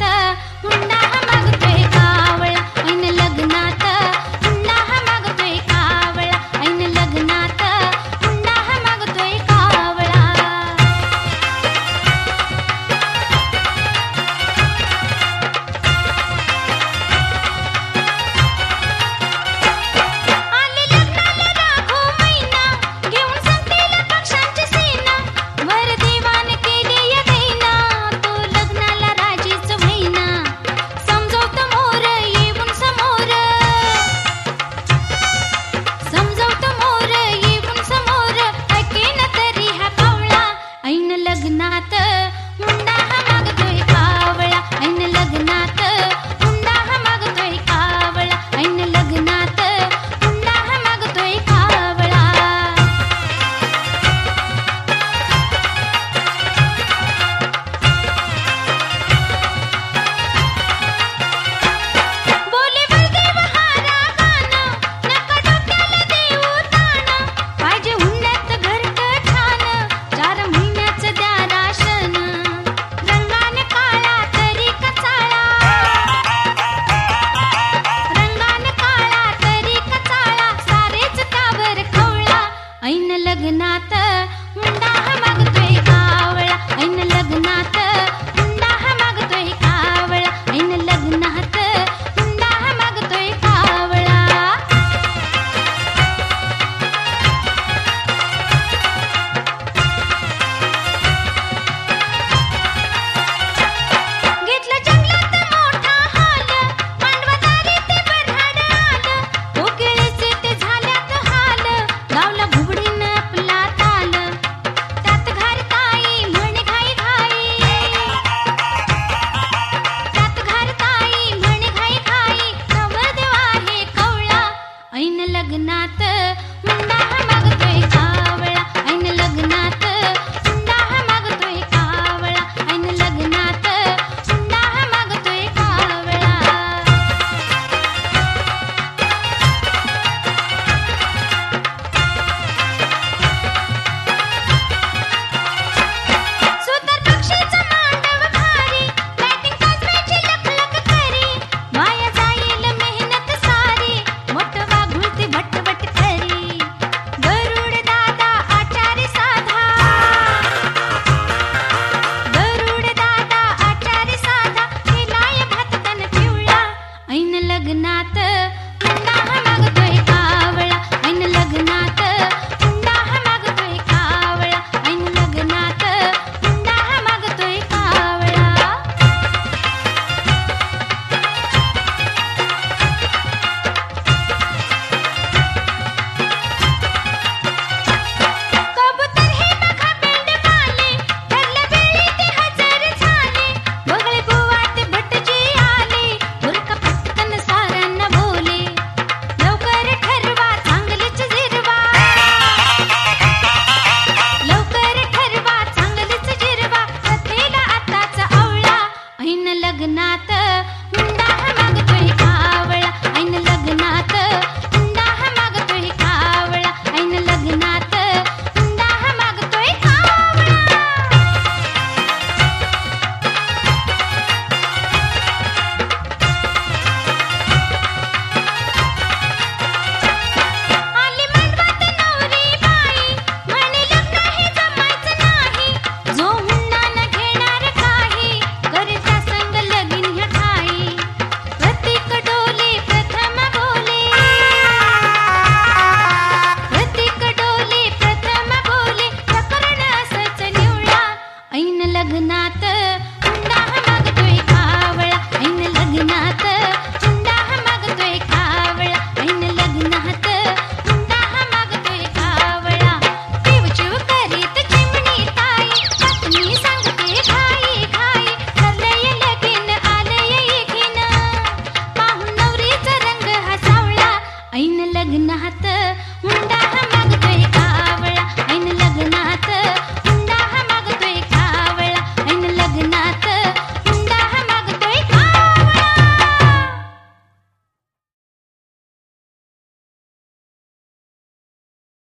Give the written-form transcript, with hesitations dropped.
हुंडा मागतोय कावळा ऐन लग्नात हुंडा मागतोय कावळा ऐन लग्नात हुंडा मागतोय कावळा आले लग्नाला राघो मैना घेऊन संपलेला पक्षांची सेना वर देवान केली या दैना तो लग्नाला राजीच व्हाईना समजवत मोर येऊन समोर समजवत मोर येऊन समोर ऐकेन तरी हा कावळा ऐन लग्नात हुंडा मागतोय कावळा ऐन लग्नात हुंडा मागतोय कावळा ऐन लग्नात हुंडा मागतोय कावळा बोले बलदेव हारा गाणं नका डोक्याला देऊ ताण पाहिजे हुंड्यात घरट छान 4 महिन्याचं द्या राशन रंगान काळा तरी कचाळा रंगान काळा तरी कचाळा सारेच त्यावर खवळा ऐन लग्नात हुंडा मागतोय कावळा ऐन लग्नात हुंडा मागतोय कावळा ऐन लग्नात हुंडा मागतोय कावळा घेतलं जंगलात मोठा हाल मांडवादारी ते बऱ्हाड आलं कोकिळेचे ते झाल्यात हाल गावला घुबडीनं आपला ताल त्यात घारताई म्हणे घाई घाई त्यात घारताई म्हणे घाई घाई नवरदेव आहे कवळा ऐन लग्नात हुंडा मागतोय कावळा ऐन लग्नात हुंडा मागतोय कावळा ऐन लग्नात हुंडा मागतोय कावळा सुतार पक्षीचा मांडव भारी लाईटिंग काजव्याची लखलख करी वाया जाईल मेहनत सारी मोठ वाघुळती भटभट करी गरुड दादा आचारी साधा गरुड दादा आचारी साधा केलाय भात तन पिवळा ऐन लग्नात हुंडा मागतोय कावळा ऐन लग्नात हुंडा मागतोय कावळा ऐन लग्नात हुंडा मागतोय कावळा कबूतर हे बघा पेंडमाले ठरल्या वेळी ते हजर झाले बगळे बुवा ते भटजी आले बुरका पटकन साऱ्यांना बोले लवकर ठरवा चांगलीच जिरवा लवकर ठरवा चांगलीच जिरवा कथेला आताच आवळा ऐन लग्नात हुंडा मागतोय कावळा ऐन लग्नात हुंडा मागतोय कावळा ऐन लग्नात हुंडा मागतोय कावळा आली मांडवात नवरी बाई म्हणे लग्न हे जमायचं नाही जो हुंडा न घेणार काही करता संग लगीन ह्या ठाई प्रतीक डोले प्रथम बोले प्रतीक डोले प्रथम बोले प्रकरण असंच निवळा ऐन लग्नात हुंडा मागतोय कावळा ऐन लग्नात हुंडा मागतोय कावळा ऐन लग्नात हुंडा मागतोय कावळा चिव करीत चिमणी ताई बातमी सांगते घाई घाई ठरलंय लगीन आलंय एकीन पाहून नवरीचा रंग हा सावळा ऐन लग्नात हुंडा